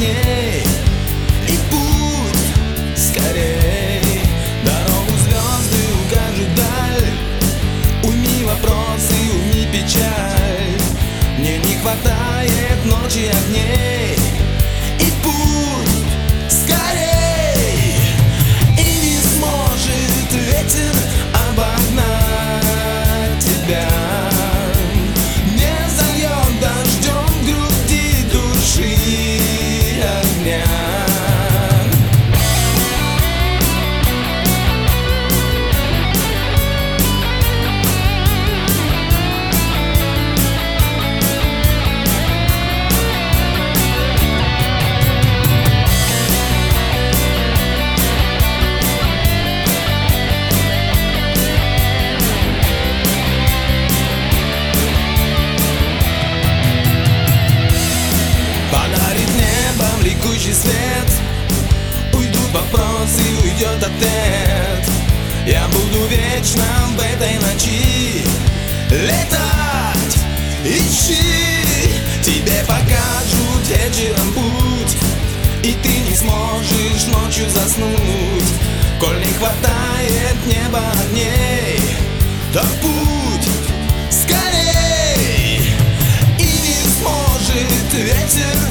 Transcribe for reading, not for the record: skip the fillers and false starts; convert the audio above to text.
огней. И путь скорей, дорогу звезды укажут даль. Уйми вопросы, уйми печаль. Мне не хватает ночи огней. И путь скорей, и не сможет ветер обогнать тебя. Не зальет дождем в груди души огня. Ликующий свет, уйдут вопросы, уйдет ответ. Я буду вечно в этой ночи летать. Ищи, тебе покажут вечером путь, и ты не сможешь ночью заснуть. Коль не хватает неба огней, то путь скорей, и не сможет ветер